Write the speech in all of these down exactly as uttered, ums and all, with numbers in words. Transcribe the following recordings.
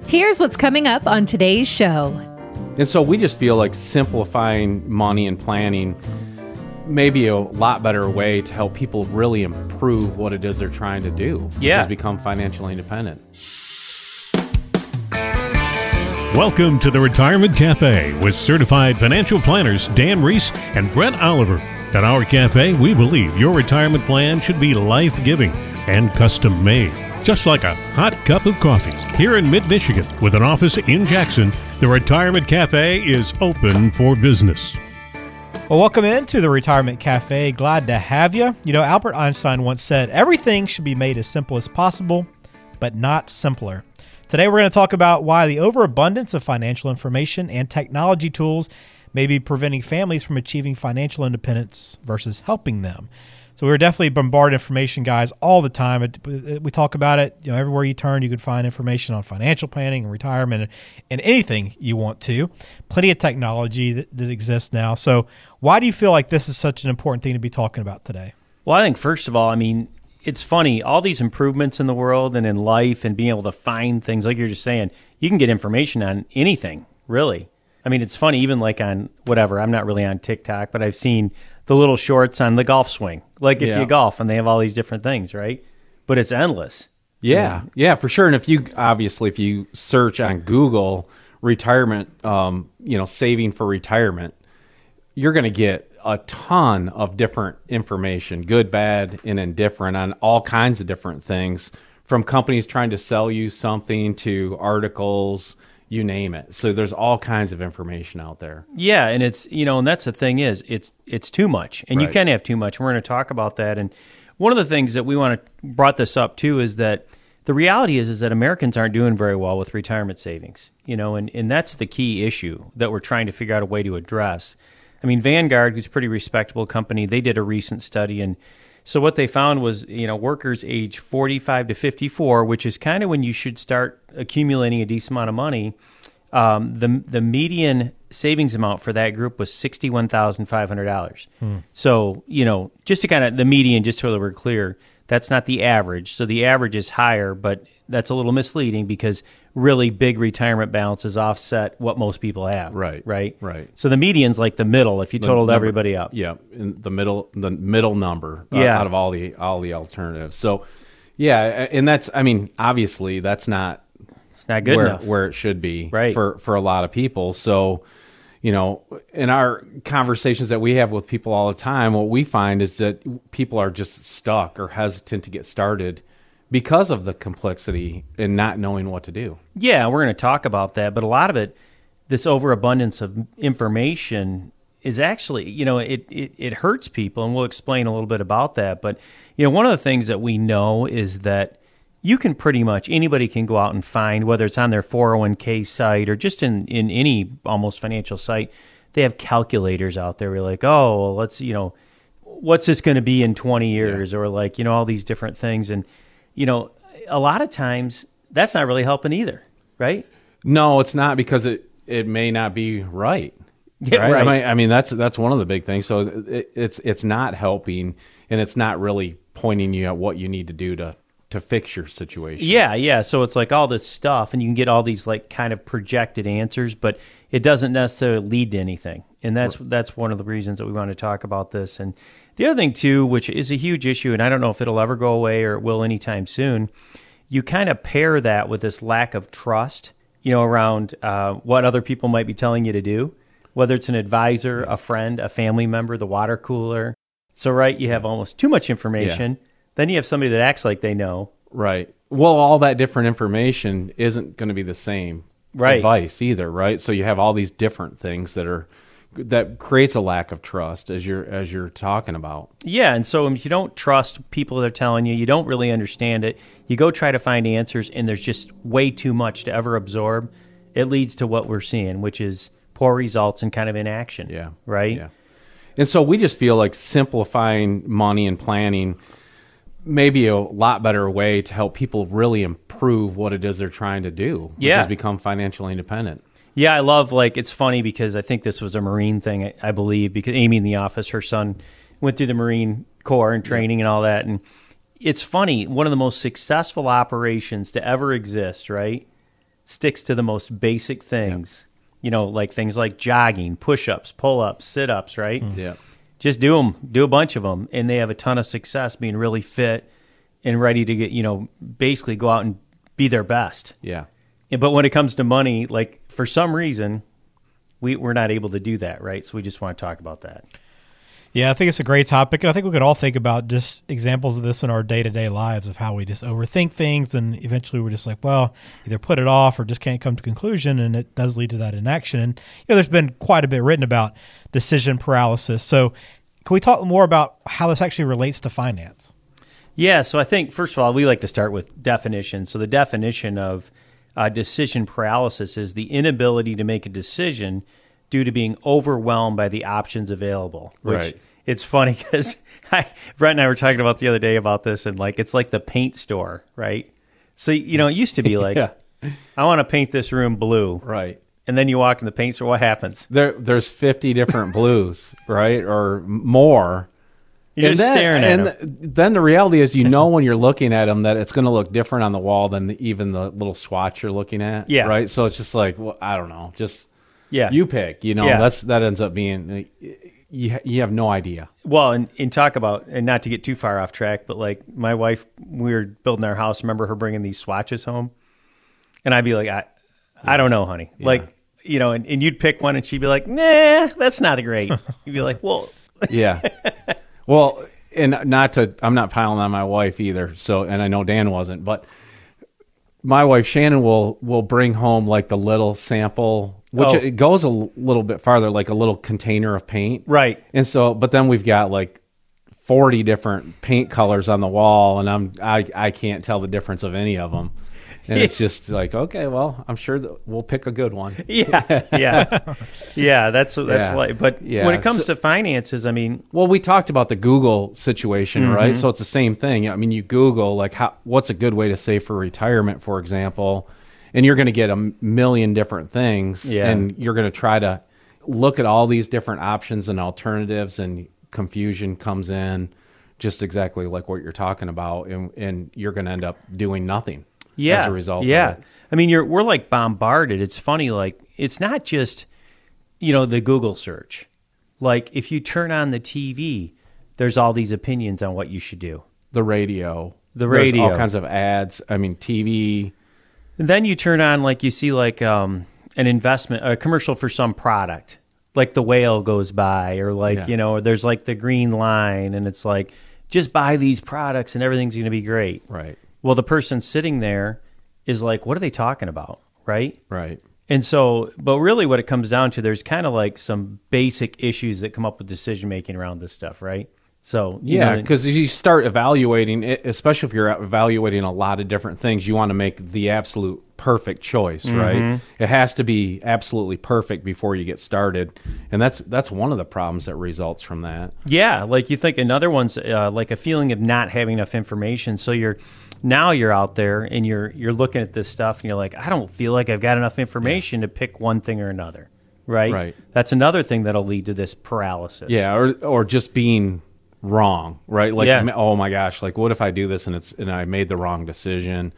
Here's what's coming up on today's show. And so we just feel like simplifying money and planning may be a lot better way to help people really improve what it is they're trying to do, Yeah. which is become financially independent. Welcome to the Retirement Cafe with certified financial planners Dan Reese and Brett Oliver. At our cafe, we believe your retirement plan should be life-giving and custom-made, just like a hot cup of coffee. Here in mid-Michigan, with an office in Jackson, the Retirement Cafe is open for business. Well, welcome into the Retirement Cafe. Glad to have you. You know, Albert Einstein once said, everything should be made as simple as possible, but not simpler. Today, we're going to talk about why the overabundance of financial information and technology tools may be preventing families from achieving financial independence versus helping them. So we're definitely bombarded information, guys, all the time. It, it, we talk about it, you know, everywhere you turn, you can find information on financial planning and retirement and, and anything you want to. Plenty of technology that, that exists now. So why do you feel like this is such an important thing to be talking about today? Well, I think first of all, I mean, it's funny, all these improvements in the world and in life and being able to find things, like you're just saying, you can get information on anything, really. I mean, it's funny, even like on whatever, I'm not really on TikTok, but I've seen the little shorts on the golf swing, like if Yeah. you golf and they have all these different things, right? But it's endless. Yeah, yeah, for sure. And if you, obviously, if you search on Google retirement, um, you know, saving for retirement, you're going to get a ton of different information, good, bad, and indifferent on all kinds of different things, from companies trying to sell you something to articles, you name it. So there's all kinds of information out there. Yeah, and it's, you know, and that's the thing is, it's it's too much, and you Right. can have too much. We're going to talk about that, and one of the things that we want to brought this up too is that the reality is is that Americans aren't doing very well with retirement savings, you know, and, and that's the key issue that we're trying to figure out a way to address. I mean, Vanguard, who's a pretty respectable company, they did a recent study, and so what they found was, you know, workers age forty-five to fifty-four, which is kind of when you should start accumulating a decent amount of money. Um, the the median savings amount for that group was sixty-one thousand five hundred dollars. Hmm. So, you know, just to kind of the median, just so that we're clear, that's not the average. So the average is higher, but that's a little misleading because really big retirement balances offset what most people have. Right. Right. Right. So the median's like the middle if you The totaled number- everybody up. Yeah, in the middle, the middle number uh, Yeah. out of all the all the alternatives. So, yeah, and that's, I mean, obviously that's not It's not good where enough. where it should be Right. for for a lot of people. So, you know, in our conversations that we have with people all the time, what we find is that people are just stuck or hesitant to get started because of the complexity and not knowing what to do. Yeah, we're going to talk about that, but a lot of it, this overabundance of information is actually, you know, it, it, it hurts people, and we'll explain a little bit about that. But, you know, one of the things that we know is that you can pretty much, anybody can go out and find, whether it's on their four oh one k site or just in, in any almost financial site, they have calculators out there. We're like, oh, well, let's, you know, what's this going to be in twenty years? Yeah. Or like, you know, all these different things. And, you know, a lot of times that's not really helping either, right? No, it's not, because it, it may not be right. Yeah, right. right. I mean, I mean, that's that's one of the big things. So it, it's it's not helping, and it's not really pointing you at what you need to do to to fix your situation. Yeah, yeah. So it's like all this stuff, and you can get all these like kind of projected answers, but it doesn't necessarily lead to anything. And that's right. That's one of the reasons that we want to talk about this. And the other thing too, which is a huge issue, and I don't know if it'll ever go away or it will anytime soon, you kind of pair that with this lack of trust, you know, around uh, what other people might be telling you to do, whether it's an advisor, a friend, a family member, the water cooler. So, right, you have almost too much information. Yeah. Then you have somebody that acts like they know. Right. Well, all that different information isn't going to be the same right. advice either, right? So you have all these different things that are that creates a lack of trust, as you're as you're talking about. Yeah, and so if you don't trust people that are telling you, you don't really understand it, you go try to find answers, and there's just way too much to ever absorb, it leads to what we're seeing, which is poor results and kind of inaction. Yeah. Right? Yeah. And so we just feel like simplifying money and planning may be a lot better way to help people really improve what it is they're trying to do, which yeah. is become financially independent. Yeah, I love, like, it's funny because I think this was a Marine thing, I, I believe, because Amy in the office, her son went through the Marine Corps and training yeah. and all that. And it's funny, one of the most successful operations to ever exist, right, sticks to the most basic things, you know, like things like jogging, push-ups, pull-ups, sit-ups, right? Yeah. Just do them, do a bunch of them, and they have a ton of success being really fit and ready to get, you know, basically go out and be their best. Yeah. But when it comes to money, like for some reason, we, we're not able to do that, right? So we just want to talk about that. Yeah, I think it's a great topic, and I think we could all think about just examples of this in our day-to-day lives of how we just overthink things, and eventually we're just like, well, either put it off or just can't come to conclusion, and it does lead to that inaction. And you know, there's been quite a bit written about decision paralysis. So can we talk more about how this actually relates to finance? Yeah, so I think, first of all, we like to start with definitions. So the definition of uh, decision paralysis is the inability to make a decision due to being overwhelmed by the options available. Which Right. It's funny because Brett and I were talking about the other day about this, and like it's like the paint store, right? So, you know, it used to be like, Yeah. I want to paint this room blue. Right. And then you walk in the paint store, what happens? There, there's fifty different blues, right, or more. You're And just then, staring at and them. then the reality is, you know, when you're looking at them, that it's going to look different on the wall than the, even the little swatch you're looking at. Yeah. Right. So it's just like, well, I don't know, just Yeah. you pick. You know, Yeah. that's that ends up being you. You have no idea. Well, and, and talk about, and not to get too far off track, but like my wife, we were building our house. Remember her bringing these swatches home? And I'd be like, I, I don't know, honey. Yeah. Like, you know, and, and you'd pick one and she'd be like, nah, that's not great. You'd be like, well, Yeah. Well, and not to, I'm not piling on my wife either. So, and I know Dan wasn't, but my wife Shannon will will bring home like the little sample, which Oh. it goes a l- little bit farther, like a little container of paint. right. And so, but then we've got like forty different paint colors on the wall, and I'm I I can't tell the difference of any of them. And it's just like, okay, well, I'm sure that we'll pick a good one. Yeah. Yeah. Yeah. That's, that's Yeah. like, but Yeah. when it comes So- to finances, I mean, Well, we talked about the Google situation, Mm-hmm. right? So it's the same thing. I mean, you Google like how what's a good way to save for retirement, for example, and you're going to get a million different things, Yeah. and you're going to try to look at all these different options and alternatives, and confusion comes in, just exactly like what you're talking about, and and you're going to end up doing nothing. yeah, as a result yeah. of it. I mean, you're we're like bombarded. It's funny, like it's not just, you know, the Google search. Like if you turn on the T V, there's all these opinions on what you should do. The radio, The There's radio. all kinds of ads. I mean, T V. And then you turn on, like you see like um, an investment, a commercial for some product, like the whale goes by, or like, Yeah. you know, or there's like the green line, and it's like, just buy these products and everything's going to be great. Right, Well, the person sitting there is like, what are they talking about? Right. right. And so, but really what it comes down to, there's kind of like some basic issues that come up with decision making around this stuff. Right. So, you Yeah, know, because you start evaluating it, especially if you're evaluating a lot of different things, you want to make the absolute perfect choice, Mm-hmm. right? It has to be absolutely perfect before you get started, and that's that's one of the problems that results from that. yeah, like you think another one's uh, like a feeling of not having enough information. So you're now you're out there and you're you're looking at this stuff and you're like, I don't feel like I've got enough information to pick one thing or another, right? Right. That's another thing that'll lead to this paralysis. Yeah, or or just being wrong, right? Like, Yeah. oh my gosh, like what if I do this and it's and I made the wrong decision?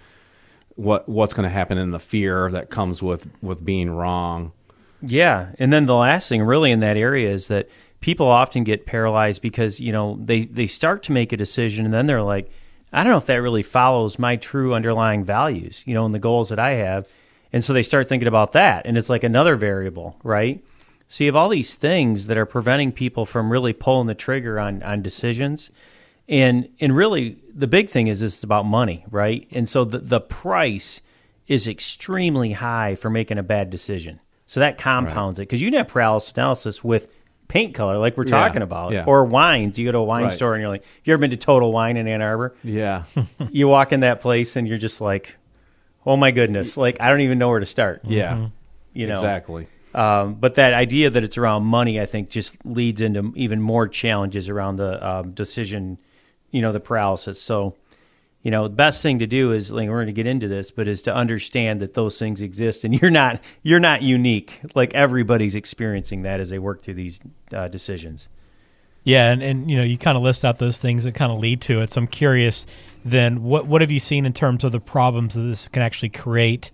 What what's going to happen in the fear that comes with with being wrong? Yeah, and then the last thing really in that area is that people often get paralyzed because, you know, they, they start to make a decision and then they're like, I don't know if that really follows my true underlying values, you know, and the goals that I have. And so they start thinking about that, and it's like another variable, right? So you have all these things that are preventing people from really pulling the trigger on, on decisions. And and really the big thing is it's about money, right? And so the, the price is extremely high for making a bad decision. So that compounds it, because you can have paralysis analysis with paint color, like we're Yeah, talking about, yeah. or wines. You go to a wine Right. store and you're like, have you ever been to Total Wine in Ann Arbor? Yeah, You walk in that place and you're just like, oh my goodness, like I don't even know where to start. yeah, You know, exactly. Um, but that idea that it's around money, I think, just leads into even more challenges around the um, decision, you know, the paralysis. So, you know, the best thing to do is, like, we're going to get into this, but is to understand that those things exist, and you're not you're not unique. Like everybody's experiencing that as they work through these uh, decisions. Yeah, and, and you know, you kind of list out those things that kind of lead to it. So I'm curious, then, what what have you seen in terms of the problems that this can actually create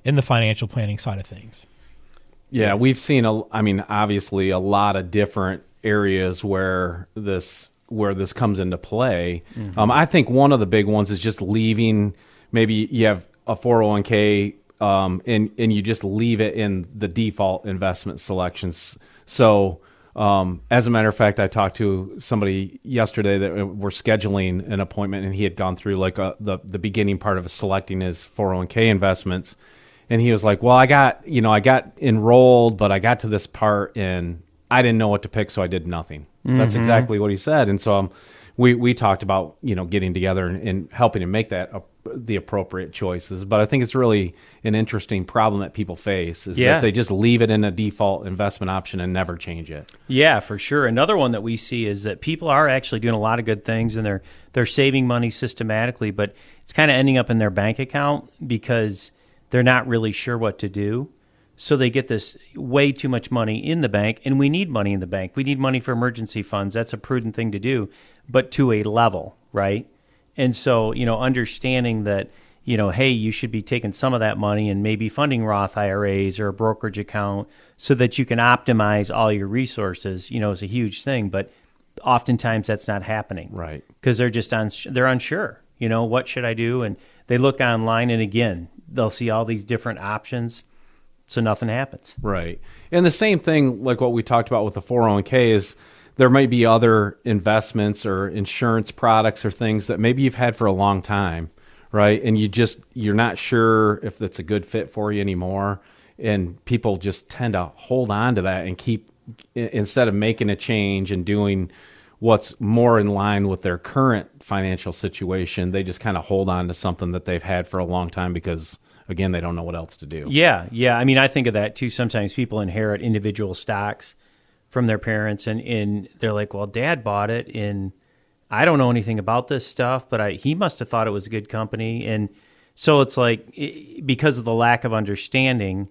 in the financial planning side of things. Yeah, we've seen a. I mean, obviously, a lot of different areas where this where this comes into play. Mm-hmm. Um, I think one of the big ones is just leaving. Maybe you have a four oh one k, um, and and you just leave it in the default investment selections. So, um, as a matter of fact, I talked to somebody yesterday that we're scheduling an appointment, and he had gone through like a, the the beginning part of selecting his four oh one k investments. And he was like, well, I got, you know, I got enrolled, but I got to this part and I didn't know what to pick, so I did nothing. Mm-hmm. That's exactly what he said. And so um, we, we talked about, you know, getting together and, and helping him make that uh, the appropriate choices. But I think it's really an interesting problem that people face is yeah. that they just leave it in a default investment option and never change it. Yeah, for sure. Another one that we see is that people are actually doing a lot of good things and they're they're saving money systematically, but it's kind of ending up in their bank account because they're not really sure what to do. So they get this way too much money in the bank, and we need money in the bank. We need money for emergency funds. That's a prudent thing to do, but to a level, right? And so, you know, understanding that, you know, hey, you should be taking some of that money and maybe funding Roth I R As or a brokerage account so that you can optimize all your resources, you know, is a huge thing. But oftentimes that's not happening. Right. Because they're just on, they're unsure, you know, what should I do? And they look online, and again, they'll see all these different options, so nothing happens. Right. And the same thing, like what we talked about with the four oh one k, is there might be other investments or insurance products or things that maybe you've had for a long time, right? And you just, you're not sure if that's a good fit for you anymore. And people just tend to hold on to that and keep, instead of making a change and doing what's more in line with their current financial situation, they just kind of hold on to something that they've had for a long time because, again, they don't know what else to do. Yeah, yeah. I mean, I think of that too. Sometimes people inherit individual stocks from their parents, and, and they're like, well, Dad bought it, and I don't know anything about this stuff, but I, he must have thought it was a good company. And so it's like, it, because of the lack of understanding,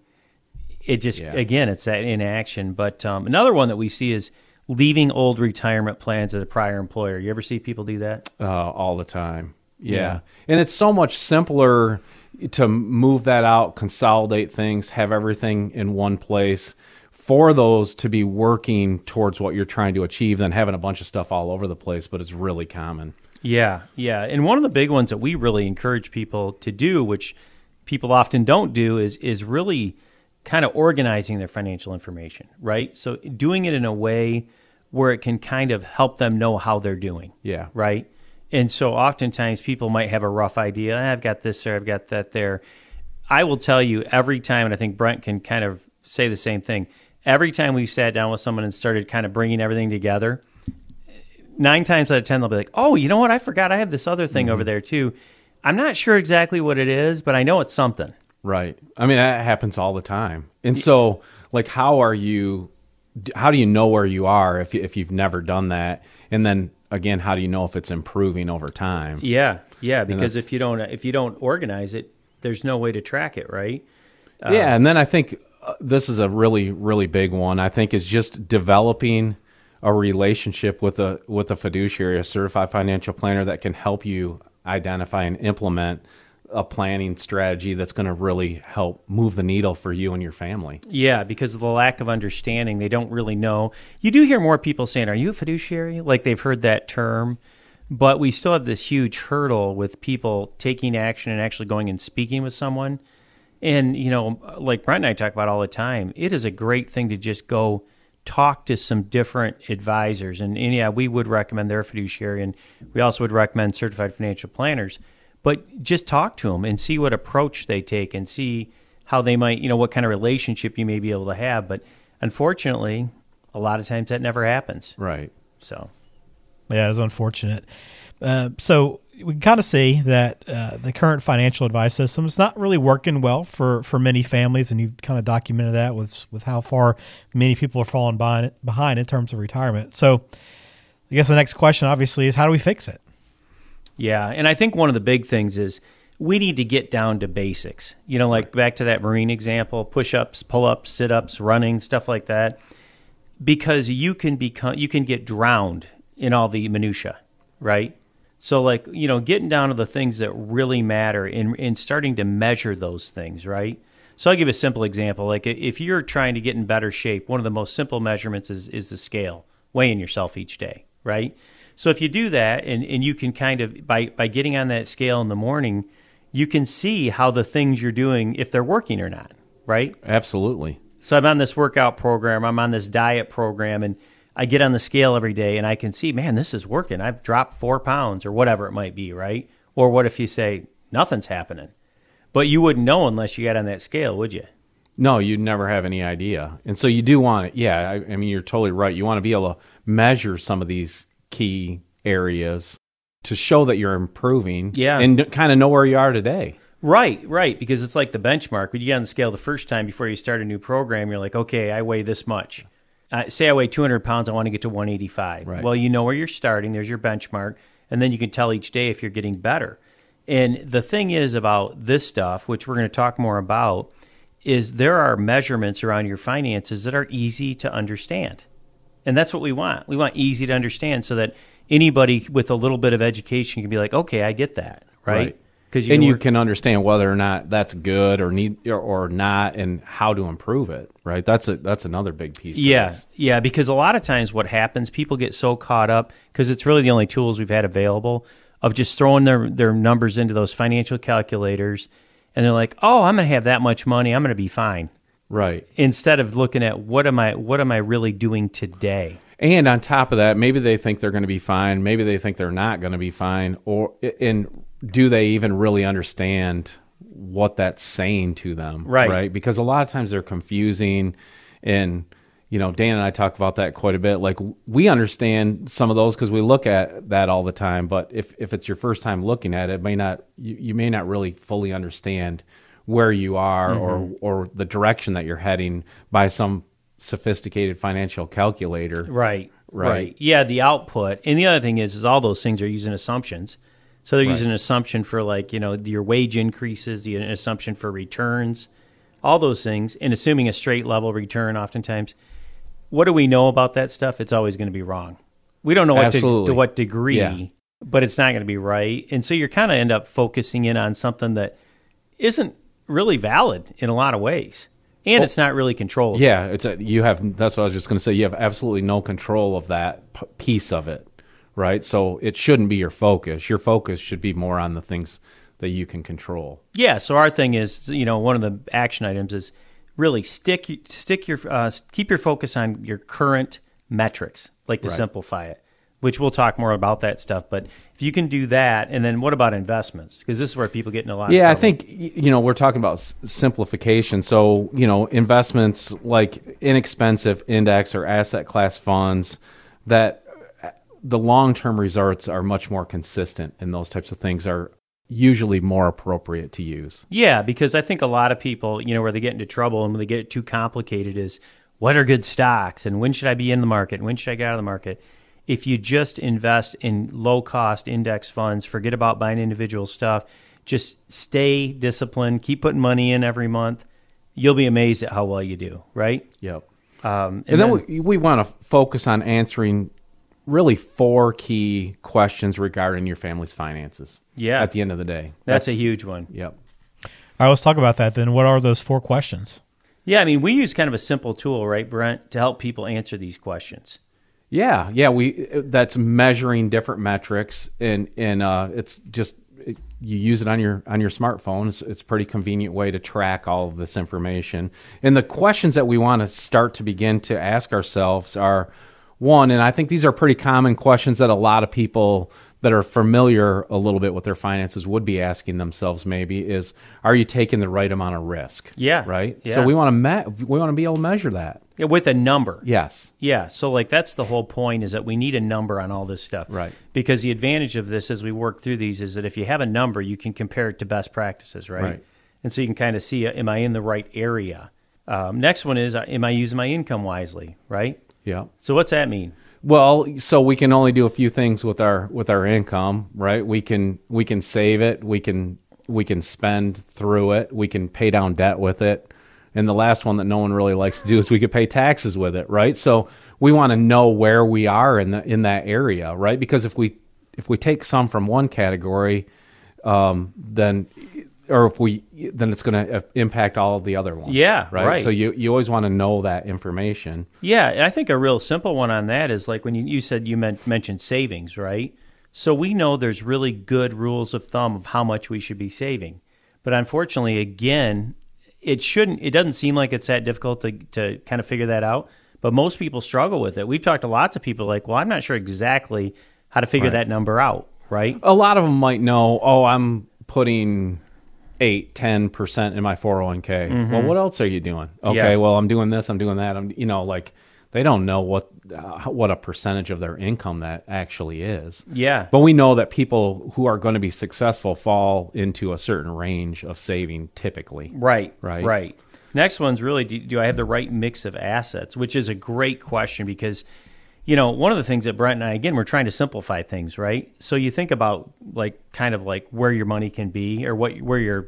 it just, yeah. again, it's that inaction. But um, another one that we see is leaving old retirement plans at a prior employer. You ever see people do that? Uh, all the time. Yeah. yeah. And it's so much simpler to move that out, consolidate things, have everything in one place for those to be working towards what you're trying to achieve than having a bunch of stuff all over the place, but it's really common. Yeah, yeah. And one of the big ones that we really encourage people to do, which people often don't do, is is really kind of organizing their financial information, right? So doing it in a way where it can kind of help them know how they're doing. Yeah. Right? And so oftentimes people might have a rough idea. I've got this there, I've got that there. I will tell you every time, and I think Brent can kind of say the same thing, every time we've sat down with someone and started kind of bringing everything together, nine times out of ten, they'll be like, oh, you know what? I forgot I have this other thing mm-hmm. over there too. I'm not sure exactly what it is, but I know it's something. Right. I mean, that happens all the time. And so, like, how are you, how do you know where you are if, if you've never done that? And then, again, how do you know if it's improving over time? Yeah, yeah, because if you don't if you don't organize it, there's no way to track it, right? Uh, yeah, and then I think uh, this is a really, really big one, I think, is just developing a relationship with a with a fiduciary, a certified financial planner that can help you identify and implement a planning strategy that's going to really help move the needle for you and your family. Yeah, because of the lack of understanding, they don't really know. You do hear more people saying, are you a fiduciary? Like they've heard that term, but we still have this huge hurdle with people taking action and actually going and speaking with someone. And, you know, like Brent and I talk about all the time, it is a great thing to just go talk to some different advisors. And, and yeah, we would recommend their fiduciary, and we also would recommend certified financial planners. But just talk to them and see what approach they take and see how they might, you know, what kind of relationship you may be able to have. But unfortunately, a lot of times that never happens. Right. So, yeah, it's unfortunate. Uh, so we can kind of see that uh, the current financial advice system is not really working well for, for many families, and you've kind of documented that with with how far many people are falling behind, behind in terms of retirement. So I guess the next question, obviously, is how do we fix it? Yeah, and I think one of the big things is we need to get down to basics. You know, like back to that Marine example, push-ups, pull-ups, sit-ups, running, stuff like that, because you can become you can get drowned in all the minutia, right? So like, you know, getting down to the things that really matter and, and starting to measure those things, right? So I'll give a simple example. Like if you're trying to get in better shape, one of the most simple measurements is, is the scale, weighing yourself each day, right? So if you do that and, and you can kind of, by, by getting on that scale in the morning, you can see how the things you're doing, if they're working or not, right? Absolutely. So I'm on this workout program, I'm on this diet program, and I get on the scale every day and I can see, man, this is working. I've dropped four pounds or whatever it might be, right? Or what if you say, nothing's happening? But you wouldn't know unless you got on that scale, would you? No, you'd never have any idea. And so you do want it. Yeah, I, I mean, you're totally right. You want to be able to measure some of these key areas to show that you're improving, yeah, and kind of know where you are today. Right, right, because it's like the benchmark. When you get on the scale the first time before you start a new program, you're like, okay, I weigh this much. Uh, say I weigh two hundred pounds, I want to get to one eighty-five. Right. Well, you know where you're starting. There's your benchmark, and then you can tell each day if you're getting better. And the thing is about this stuff, which we're going to talk more about, is there are measurements around your finances that are easy to understand. And that's what we want. We want easy to understand so that anybody with a little bit of education can be like, okay, I get that, right? Right. You and know, you can understand whether or not that's good or need or, or not, and how to improve it. Right? That's a that's another big piece. To yeah, this. yeah. Because a lot of times, what happens, people get so caught up because it's really the only tools we've had available of just throwing their their numbers into those financial calculators, and they're like, "Oh, I'm going to have that much money. I'm going to be fine." Right. Instead of looking at what am I what am I really doing today. And on top of that, maybe they think they're going to be fine. Maybe they think they're not going to be fine. Or in do they even really understand what that's saying to them? Right. Right. Because a lot of times they're confusing. And, you know, Dan and I talk about that quite a bit. Like, we understand some of those because we look at that all the time. But if, if it's your first time looking at it, it may not you, you may not really fully understand where you are, mm-hmm. or or the direction that you're heading by some sophisticated financial calculator. Right, right. Right. Yeah, the output. And the other thing is, is all those things are using assumptions. So they're Right. using an assumption for, like, you know, your wage increases, the, an assumption for returns, all those things, and assuming a straight level return oftentimes. What do we know about that stuff? It's always going to be wrong. We don't know what to, Absolutely. to what degree, Yeah. but it's not going to be right. And so you're kind of end up focusing in on something that isn't really valid in a lot of ways. And Well, it's not really controllable. Yeah, it's a, you have. That's what I was just going to say. You have absolutely no control of that p- piece of it, right? So it shouldn't be your focus. Your focus should be more on the things that you can control. Yeah. So our thing is, you know, one of the action items is really stick stick your uh, keep your focus on your current metrics, like to Right. simplify it, which we'll talk more about that stuff. But if you can do that, and then what about investments? Because this is where people get in a lot of Yeah, I trouble. think, you know, we're talking about s- simplification. So, you know, investments like inexpensive index or asset class funds, that the long-term results are much more consistent, and those types of things are usually more appropriate to use. Yeah, because I think a lot of people, you know, where they get into trouble and when they get too complicated is, what are good stocks and when should I be in the market and when should I get out of the market? If you just invest in low-cost index funds, forget about buying individual stuff, just stay disciplined, keep putting money in every month, you'll be amazed at how well you do, right? Yep. Um, and, And, then, then, we, we want to focus on answering really four key questions regarding your family's finances. Yeah. At the end of the day. that's a huge one. Yep. All right, let's talk about that then. What are those four questions? Yeah, I mean, we use kind of a simple tool, right, Brent, to help people answer these questions. Yeah, yeah, we that's measuring different metrics, and and uh, it's just it, you use it on your on your smartphone. It's, it's a pretty convenient way to track all of this information. And the questions that we want to start to begin to ask ourselves are, one, and I think these are pretty common questions that a lot of people that are familiar a little bit with their finances would be asking themselves maybe is, are you taking the right amount of risk? Yeah, Right? yeah. So we want to me- we want to be able to measure that. Yeah, with a number. Yes. Yeah, so like that's the whole point is that we need a number on all this stuff. Right. Because the advantage of this as we work through these is that if you have a number, you can compare it to best practices, right? Right. And so you can kind of see, uh, am I in the right area? Um, next one is, uh, am I using my income wisely, right? Yeah. So what's that mean? Well, so we can only do a few things with our with our income, right? We can we can save it, we can we can spend through it, we can pay down debt with it. And the last one that no one really likes to do is we could pay taxes with it, right? So we want to know where we are in the in that area, right? Because if we if we take some from one category, um, then or if we then it's going to impact all of the other ones. Yeah, right. right. So you you always want to know that information. Yeah, and I think a real simple one on that is like when you, you said you meant, mentioned savings, right? So we know there's really good rules of thumb of how much we should be saving. But unfortunately, again, it shouldn't. It doesn't seem like it's that difficult to, to kind of figure that out. But most people struggle with it. We've talked to lots of people like, well, I'm not sure exactly how to figure Right. that number out, right? A lot of them might know, oh, I'm putting eight, ten percent in my four oh one k. Well, what else are you doing? Okay, Yeah. well, I'm doing this, I'm doing that. I'm, you know, like they don't know what uh, what a percentage of their income that actually is. Yeah. But we know that people who are going to be successful fall into a certain range of saving typically. Right, Right. right. Next one's really, do, do I have the right mix of assets? Which is a great question because, you know, one of the things that Brent and I, again, we're trying to simplify things, right? So you think about like kind of like where your money can be or what where your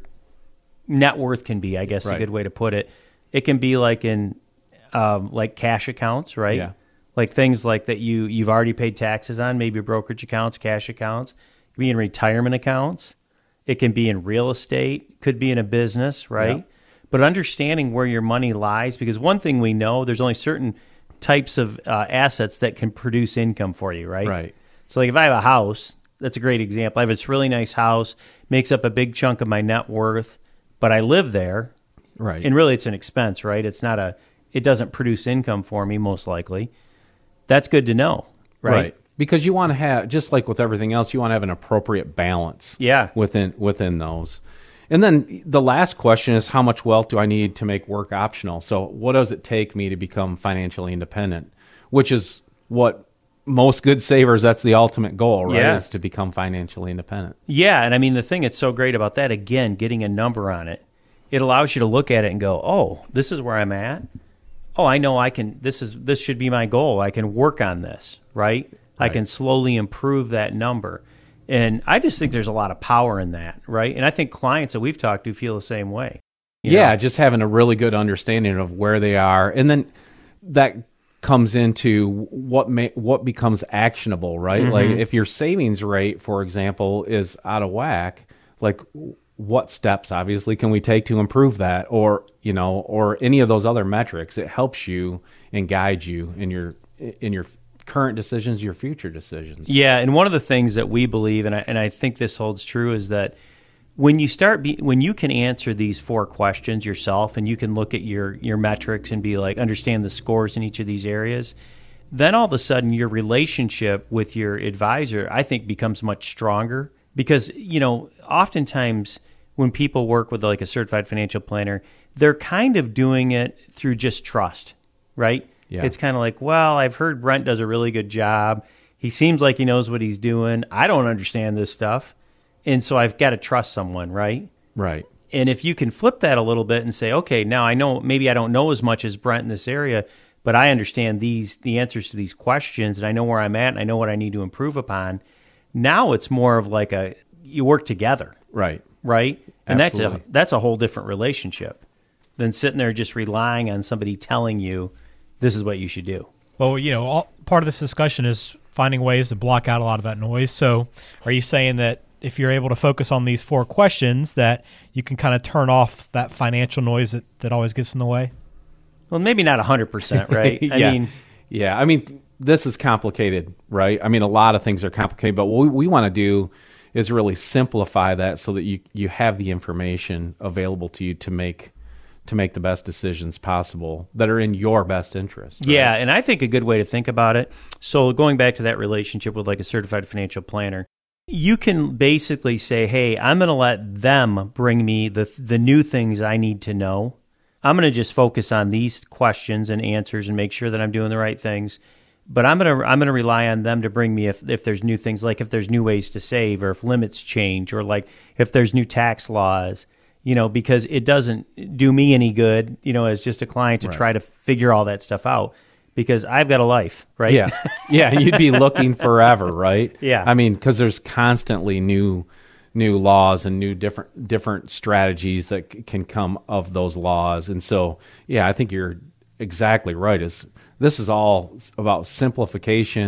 net worth can be, I guess is a Right. good way to put it. It can be like in um, like cash accounts, right? Yeah. Like things like that you, you've already paid taxes on, maybe brokerage accounts, cash accounts. It can be in retirement accounts. It can be in real estate, could be in a business, right? Yeah. But understanding where your money lies, because one thing we know, there's only certain types of uh, assets that can produce income for you, right? Right. So like if I have a house, that's a great example. I have this really nice house, makes up a big chunk of my net worth, but I live there, Right. and really it's an expense, right? It's not a, it doesn't produce income for me, most likely. That's good to know, right? Because you want to have, just like with everything else, you want to have an appropriate balance. Yeah. Within within those. And then the last question is, how much wealth do I need to make work optional? So what does it take me to become financially independent? Which is what most good savers, that's the ultimate goal, right? Yeah. Is to become financially independent. Yeah, and I mean, the thing that's so great about that, again, getting a number on it, it allows you to look at it and go, oh, this is where I'm at. Oh, I know I can, this is this should be my goal. I can work on this, right? I Right. can slowly improve that number. And I just think there's a lot of power in that, right? And I think clients that we've talked to feel the same way. you Yeah, know? just having a really good understanding of where they are. And then that comes into what may, what becomes actionable, right? Mm-hmm. Like if your savings rate, for example, is out of whack, like what steps obviously can we take to improve that, or you know, or any of those other metrics? It helps you and guides you in your in your current decisions, your future decisions. Yeah, and one of the things that we believe, and I, and I think this holds true, is that when you start, be, when you can answer these four questions yourself, and you can look at your your metrics and be like, understand the scores in each of these areas, then all of a sudden your relationship with your advisor, I think, becomes much stronger. Because, you know, oftentimes when people work with like a certified financial planner, they're kind of doing it through just trust, right? Yeah. It's kind of like, well, I've heard Brent does a really good job. He seems like he knows what he's doing. I don't understand this stuff. And so I've got to trust someone, right? Right. And if you can flip that a little bit and say, okay, now I know maybe I don't know as much as Brent in this area, but I understand these the answers to these questions, and I know where I'm at, and I know what I need to improve upon. Now it's more of like a, you work together, Right. right? And that's a, Absolutely. that's a whole different relationship than sitting there just relying on somebody telling you this is what you should do. Well, you know, all, part of this discussion is finding ways to block out a lot of that noise. So are you saying that if you're able to focus on these four questions, that you can kind of turn off that financial noise that, that always gets in the way? Well, maybe not one hundred percent, right? I yeah. mean, yeah. I mean, this is complicated, right? I mean, a lot of things are complicated, but what we, we want to do is really simplify that so that you, you have the information available to you to make to make the best decisions possible that are in your best interest. Right? yeah, and I think a good way to think about it, so going back to that relationship with like a certified financial planner, you can basically say, hey, I'm going to let them bring me the the new things I need to know. I'm going to just focus on these questions and answers and make sure that I'm doing the right things. But I'm going to I'm going to rely on them to bring me if if there's new things, like if there's new ways to save, or if limits change, or like if there's new tax laws, you know, because it doesn't do me any good, you know, as just a client to Right. try to figure all that stuff out, because I've got a life, right? Yeah. Yeah. You'd be looking forever, right? Yeah. I mean, because there's constantly new new laws and new different different strategies that c- can come of those laws. And so, yeah, I think you're exactly right. Is this is all about simplification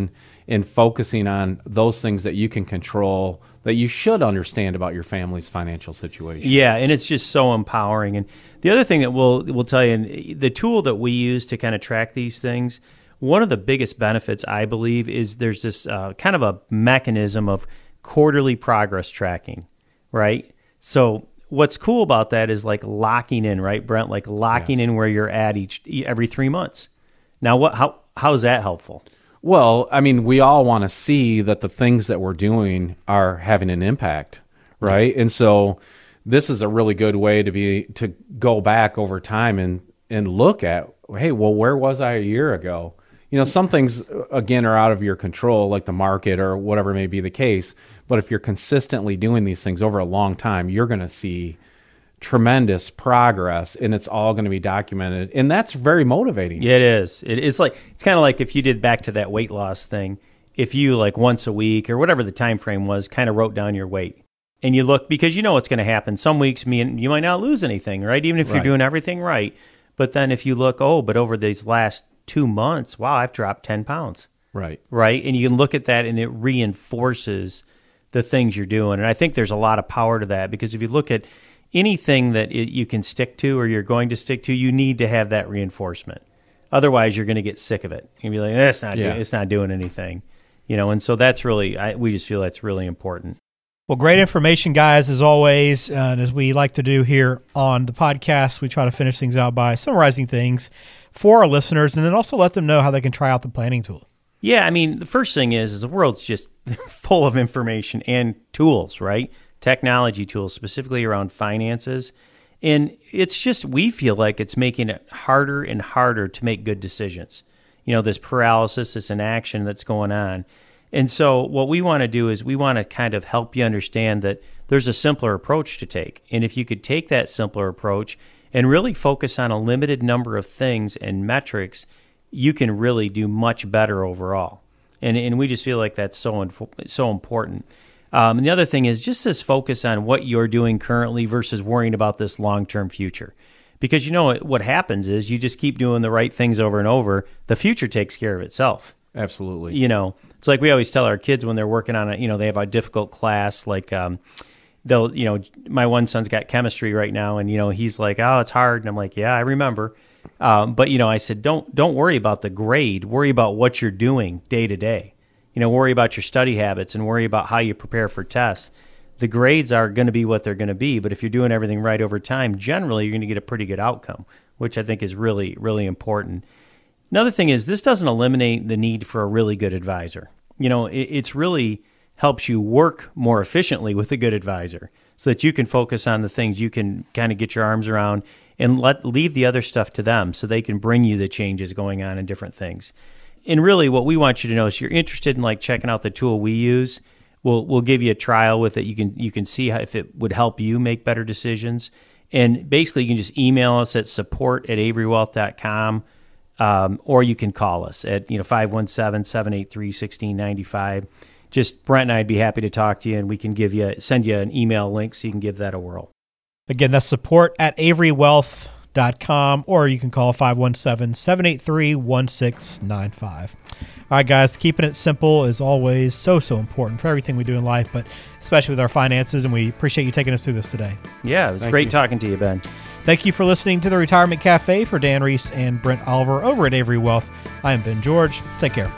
and focusing on those things that you can control, that you should understand about your family's financial situation. Yeah, and it's just so empowering. And the other thing that we'll we'll tell you, and the tool that we use to kind of track these things, one of the biggest benefits, I believe, is there's this uh, kind of a mechanism of quarterly progress tracking, right? So what's cool about that is like locking in, right, Brent? Like locking Yes. in where you're at each every three months. Now, what? How how is that helpful? Well, I mean, we all want to see that the things that we're doing are having an impact, right? And so this is a really good way to be to go back over time and and look at, hey, well, where was I a year ago? You know, some things, again, are out of your control, like the market or whatever may be the case. But if you're consistently doing these things over a long time, you're going to see tremendous progress, and it's all going to be documented. And that's very motivating. Yeah, it is. It is like it's kind of like if you did back to that weight loss thing. If you like once a week or whatever the time frame was, kind of wrote down your weight, and you look because you know what's going to happen. Some weeks, me and you might not lose anything, right? Even if you're Right. doing everything right. But then if you look, oh, but over these last two months, wow, I've dropped ten pounds. Right. Right. And you can look at that and it reinforces the things you're doing. And I think there's a lot of power to that because if you look at anything that it, you can stick to or you're going to stick to, you need to have that reinforcement. Otherwise, you're going to get sick of it. You'll be like, eh, it's not, Yeah. do- it's not doing anything. You know, and so that's really, I, we just feel that's really important. Well, great information, guys, as always. Uh, and as we like to do here on the podcast, we try to finish things out by summarizing things for our listeners and then also let them know how they can try out the planning tool. Yeah, I mean, the first thing is, is the world's just full of information and tools, right? Technology tools, specifically around finances. And it's just, we feel like it's making it harder and harder to make good decisions. You know, this paralysis, this inaction that's going on. And so what we want to do is we want to kind of help you understand that there's a simpler approach to take. And if you could take that simpler approach and really focus on a limited number of things and metrics, you can really do much better overall. And and we just feel like that's so inf- so important. Um, and the other thing is just this focus on what you're doing currently versus worrying about this long-term future. Because you know what, what happens is you just keep doing the right things over and over. The future takes care of itself. Absolutely. You know, it's like we always tell our kids when they're working on a, you know, they have a difficult class, like um, they'll, you know, my one son's got chemistry right now, and you know, he's like, oh, it's hard, and I'm like, yeah, I remember. Um, but you know, I said, don't don't worry about the grade. Worry about what you're doing day to day. You know, worry about your study habits and worry about how you prepare for tests. The grades are going to be what they're going to be, but if you're doing everything right over time, generally you're going to get a pretty good outcome, which I think is really, really important. Another thing is this doesn't eliminate the need for a really good advisor. You know, it, it's really helps you work more efficiently with a good advisor so that you can focus on the things you can kind of get your arms around and let leave the other stuff to them so they can bring you the changes going on in different things. And really what we want you to know is if you're interested in like checking out the tool we use, we'll we'll give you a trial with it. You can you can see how, if it would help you make better decisions. And basically you can just email us at support at avery wealth dot com. Um, or you can call us at, you know, five one seven, seven eight three, one six nine five. Just Brent and I'd be happy to talk to you, and we can give you send you an email link so you can give that a whirl. Again, that's support at avery wealth dot com, or you can call five one seven, seven eight three, one six nine five. All right, guys, keeping it simple is always so, so important for everything we do in life, but especially with our finances, and we appreciate you taking us through this today. Yeah, it was Thank great you. talking to you, Ben. Thank you for listening to the Retirement Cafe. For Dan Reese and Brent Oliver over at Avery Wealth, I am Ben George. Take care.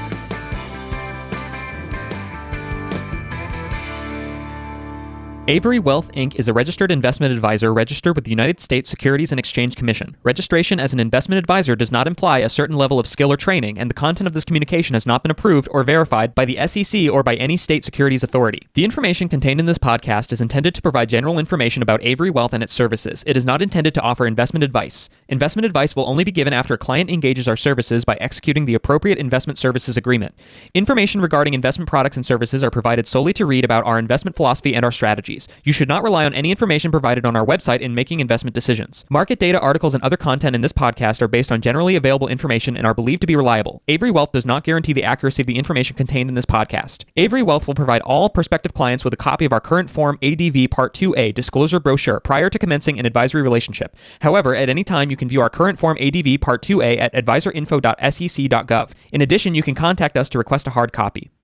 Avery Wealth, Incorporated is a registered investment advisor registered with the United States Securities and Exchange Commission. Registration as an investment advisor does not imply a certain level of skill or training, and the content of this communication has not been approved or verified by the S E C or by any state securities authority. The information contained in this podcast is intended to provide general information about Avery Wealth and its services. It is not intended to offer investment advice. Investment advice will only be given after a client engages our services by executing the appropriate investment services agreement. Information regarding investment products and services are provided solely to read about our investment philosophy and our strategies. strategies. You should not rely on any information provided on our website in making investment decisions. Market data, articles, and other content in this podcast are based on generally available information and are believed to be reliable. Avery Wealth does not guarantee the accuracy of the information contained in this podcast. Avery Wealth will provide all prospective clients with a copy of our current Form A D V Part two A disclosure brochure prior to commencing an advisory relationship. However, at any time you can view our current Form A D V Part two A at advisor info dot s e c dot gov. In addition, you can contact us to request a hard copy.